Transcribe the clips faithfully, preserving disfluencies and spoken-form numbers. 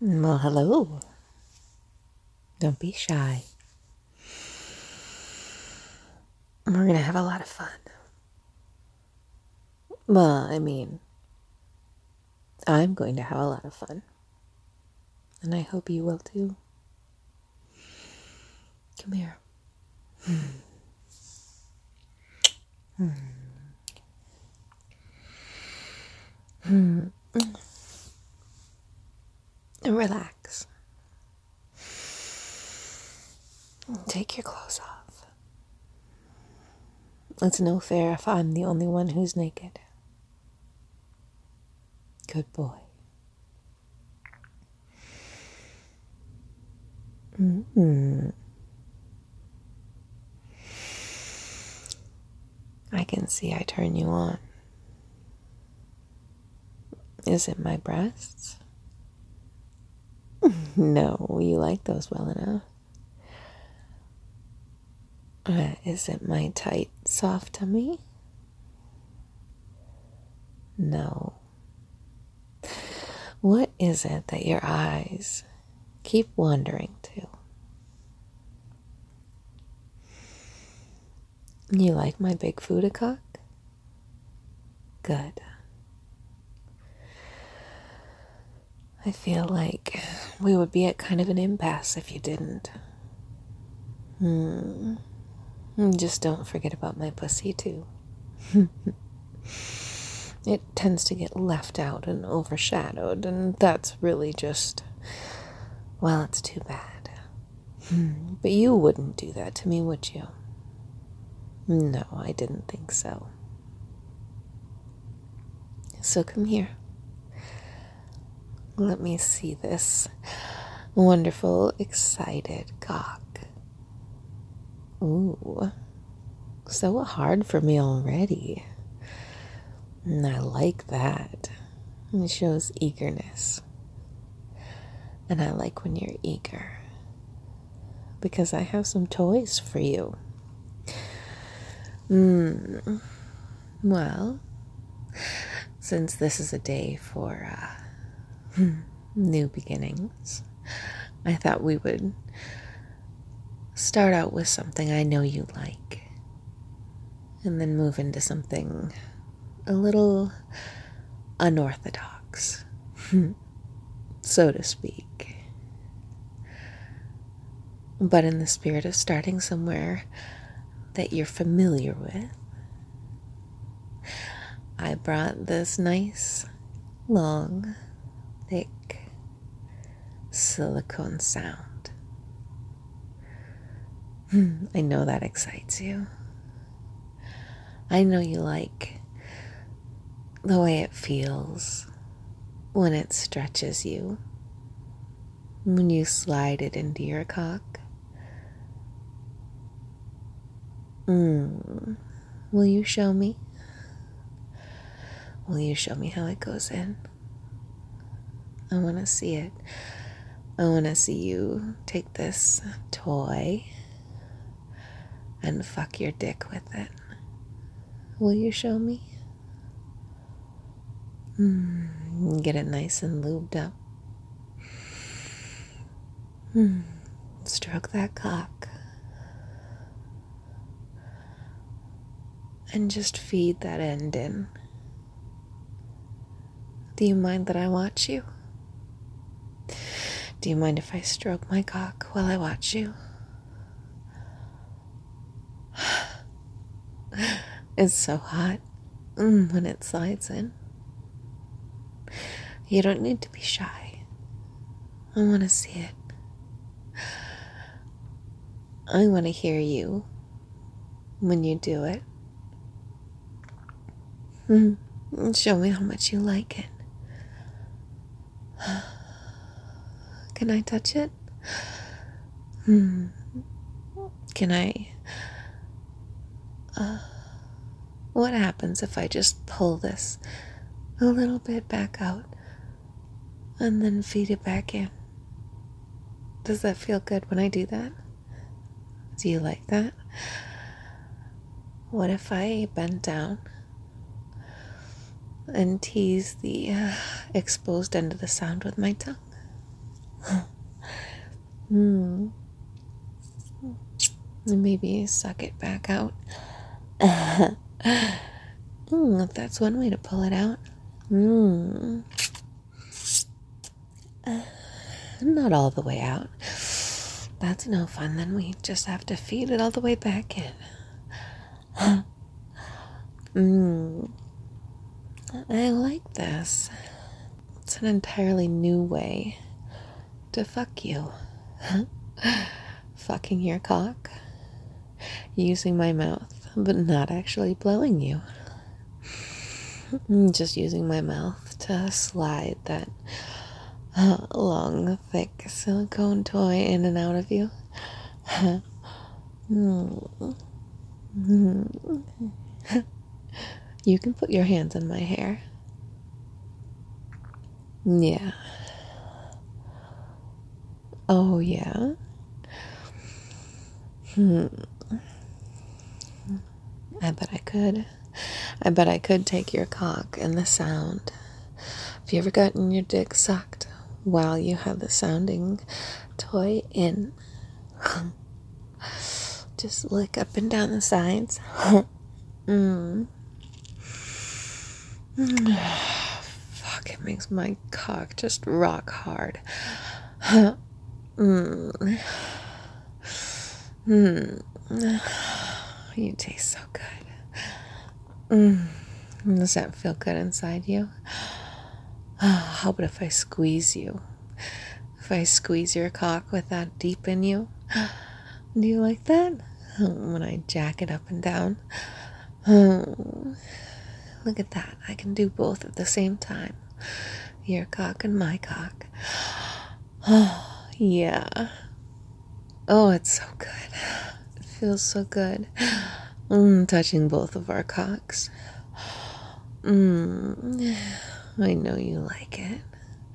Well, hello. Don't be shy. We're going to have a lot of fun. Well, I mean, I'm going to have a lot of fun. And I hope you will too. Come here. Hmm. Hmm. Relax. Take your clothes off. It's no fair if I'm the only one who's naked. Good boy. Mm-hmm. I can see I turn you on. Is it my breasts? No, you like those well enough. Uh, is it my tight, soft tummy? No. What is it that your eyes keep wandering to? You like my big Fudacock? Good. I feel like we would be at kind of an impasse if you didn't. Hmm. Just don't forget about my pussy, too. It tends to get left out and overshadowed, and that's really just, well, it's too bad. But you wouldn't do that to me, would you? No, I didn't think so. So come here. Let me see this wonderful, excited cock. Ooh, so hard for me already. And I like that. It shows eagerness. And I like when you're eager. Because I have some toys for you. Hmm. Well, since this is a day for uh, new beginnings, I thought we would start out with something I know you like. And then move into something a little unorthodox, so to speak. But in the spirit of starting somewhere that you're familiar with, I brought this nice, long, thick silicone sound. I know that excites you. I know you like the way it feels when it stretches you, when you slide it into your cock. Mm. Will you show me? Will you show me how it goes in? I want to see it. I want to see you take this toy and fuck your dick with it. Will you show me? Mm. Get it nice and lubed up. Mm. Stroke that cock. And just feed that end in. Do you mind that I watch you? Do you mind if I stroke my cock while I watch you? It's so hot mm, when it slides in. You don't need to be shy. I want to see it. I want to hear you when you do it. Mm. Show me how much you like it. Can I touch it? Hmm. Can I? Uh, what happens if I just pull this a little bit back out and then feed it back in? Does that feel good when I do that? Do you like that? What if I bent down and tease the uh, exposed end of the sound with my tongue? Hmm. Maybe suck it back out. Mm, if that's one way to pull it out. Mm. Uh, not all the way out. That's no fun. Then we just have to feed it all the way back in. mm. I like this. It's an entirely new way to fuck you. Fucking your cock. Using my mouth, but not actually blowing you. Just using my mouth to slide that uh, long, thick silicone toy in and out of you. You can put your hands in my hair. Yeah. Oh, yeah? Hmm. I bet I could. I bet I could take your cock and the sound. Have you ever gotten your dick sucked while you have the sounding toy in? Just lick up and down the sides. mm. Fuck, it makes my cock just rock hard. mm. Mm. You taste so good. Mm. Does that feel good inside you? How about if I squeeze you? If I squeeze your cock with that deep in you? Do you like that? When I jack it up and down? Oh, look at that. I can do both at the same time. Your cock and my cock. Oh, yeah. Oh, it's so good. It feels so good. Mm, touching both of our cocks. Mm, I know you like it.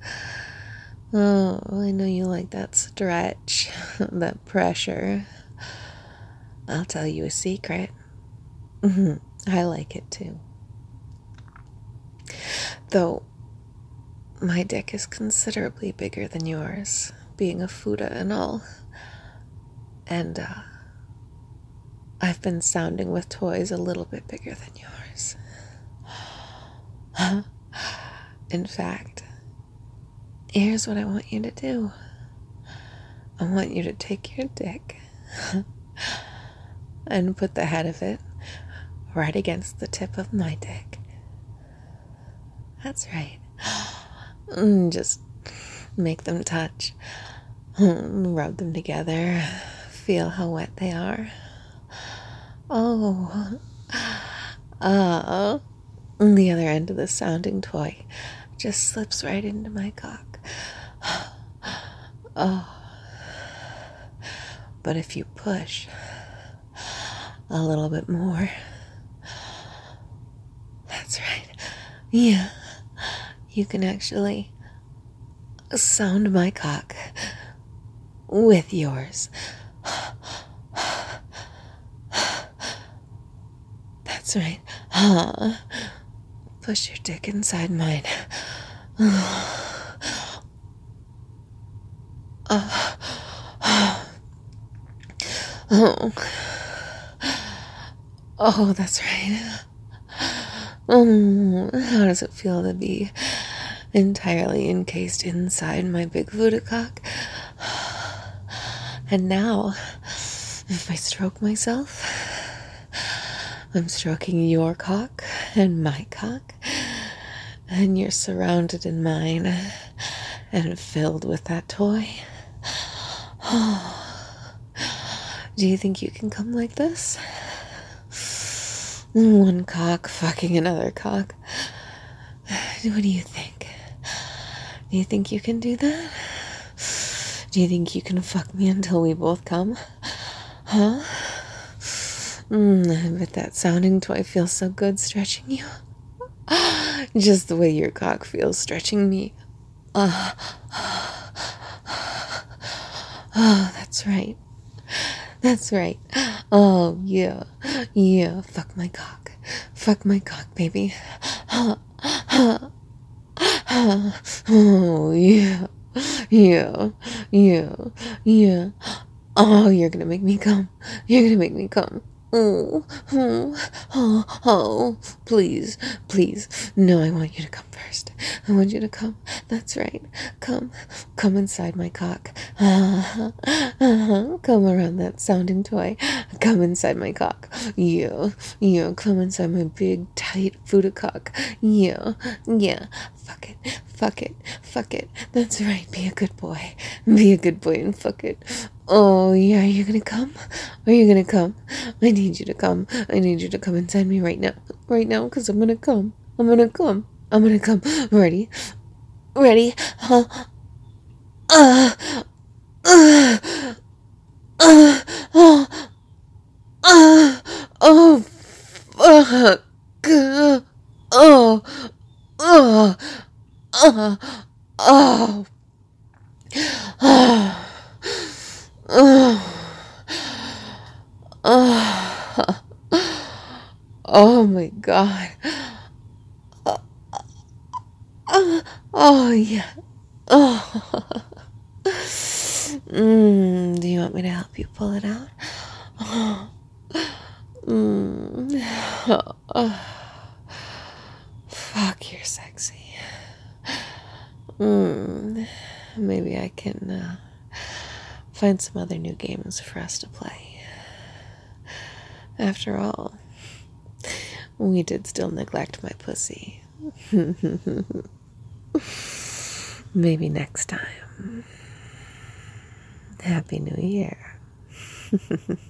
Oh, I know you like that stretch, that pressure. I'll tell you a secret. I like it too. Though, my dick is considerably bigger than yours, being a Fuda and all. And, uh, I've been sounding with toys a little bit bigger than yours. In fact, here's what I want you to do. I want you to take your dick and put the head of it right against the tip of my dick. That's right. Just make them touch. Rub them together. Feel how wet they are. Oh, uh, the other end of the sounding toy just slips right into my cock. Oh, but if you push a little bit more, that's right, yeah, you can actually sound my cock with yours. That's right. Uh, push your dick inside mine. Uh, oh. Oh, that's right. Um, how does it feel to be entirely encased inside my big Buddha cock? And now, if I stroke myself, I'm stroking your cock and my cock, and you're surrounded in mine and filled with that toy. Do you think you can come like this? One cock fucking another cock. What do you think? Do you think you can do that? Do you think you can fuck me until we both come? Huh? Mm, I bet that sounding toy feels so good stretching you. Just the way your cock feels stretching me. Uh, oh, that's right. That's right. Oh, yeah. Yeah, fuck my cock. Fuck my cock, baby. Oh, yeah. yeah, yeah, yeah. Oh, you're gonna make me come. You're gonna make me come. Oh, oh, oh, oh, please, please. No, I want you to come first. I want you to come. That's right. Come, come inside my cock. Uh-huh, uh-huh. Come around that sounding toy. Come inside my cock. Yeah, yeah. Come inside my big, tight Buddha cock. Yeah, yeah. Fuck it, fuck it, fuck it. That's right. Be a good boy. Be a good boy and fuck it. Oh, yeah, are you gonna come? Are you gonna come? I need you to come. I need you to come inside me right now. Right now, because I'm gonna come. I'm gonna come. I'm gonna come. Ready? Ready? Huh? Uh, uh, uh, uh, uh, oh, fuck. Uh, oh, oh, oh, oh, oh, oh. Oh, oh my God. Oh, oh, oh yeah. Oh. Mm, do you want me to help you pull it out? Oh. Mm. Oh. Fuck, you're sexy. Mm. Maybe I can uh, find some other new games for us to play. After all, we did still neglect my pussy. Maybe next time. Happy New Year.